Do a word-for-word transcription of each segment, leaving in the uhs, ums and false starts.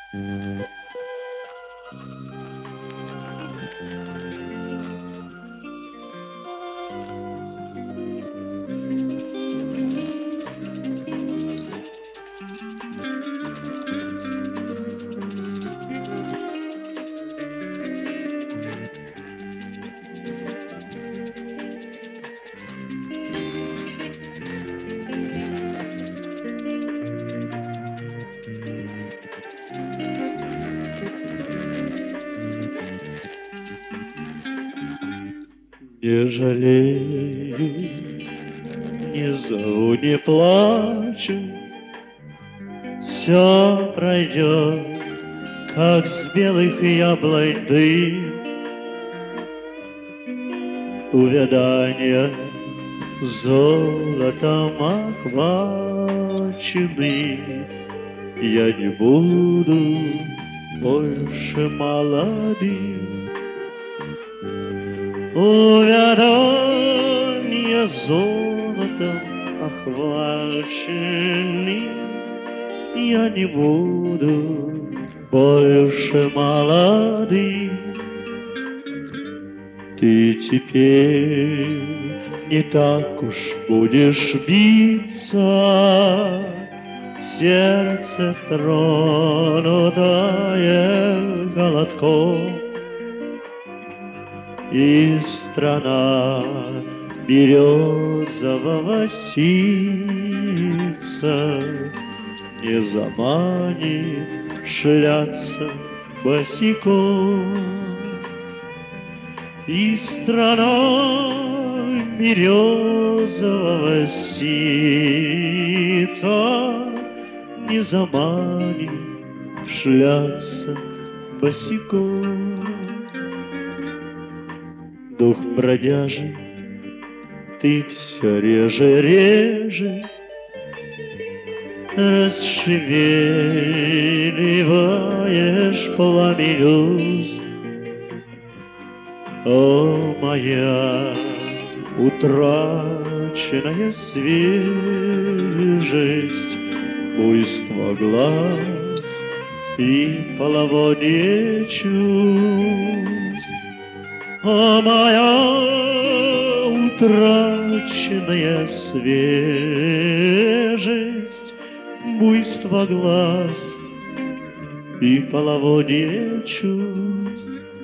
Не жалею, не зову, не плачу, все пройдет, как с белых яблонь дым. Увядание золотом охвачены, я не буду больше молодым. Увядание золотом охвачены, я не буду больше молодым. Ты теперь не так уж будешь биться, сердце тронутое холодком. И страна березового ситца не заманит шляться босиком. И страна березового ситца не заманит шляться босиком. Дух бродяжий, ты все реже, реже расшевеливаешь пламя люстр. О, моя утраченная свежесть, буйство глаз и половодье чувств. О, моя утраченная свежесть, буйство глаз и половодье чувств.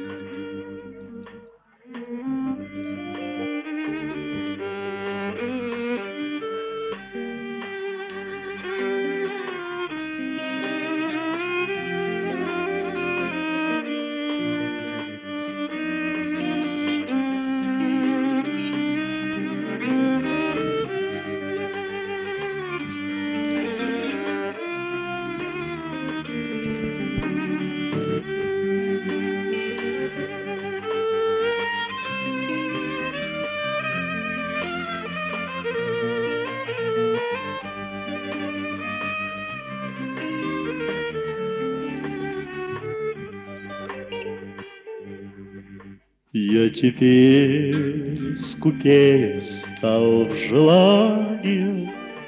Я теперь скупее стал в желании.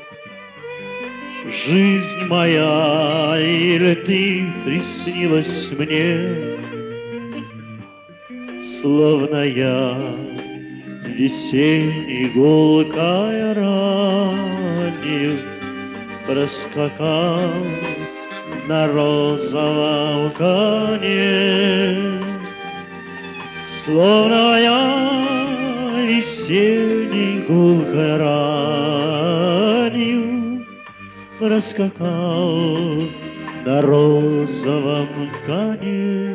Жизнь моя, или ты приснилась мне, словно я весенней гулкой ранью проскакал на розовом коне. Словно я весенней гулкой ранью проскакал на розовом коне.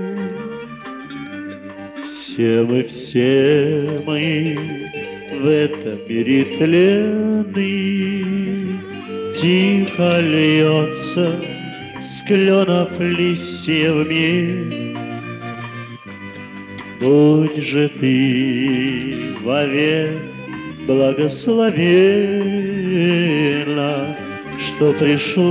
Все мы, все мы в этом мире тленный, тихо льется с кленов листьями. Будь же ты вовек благословенна, что пришла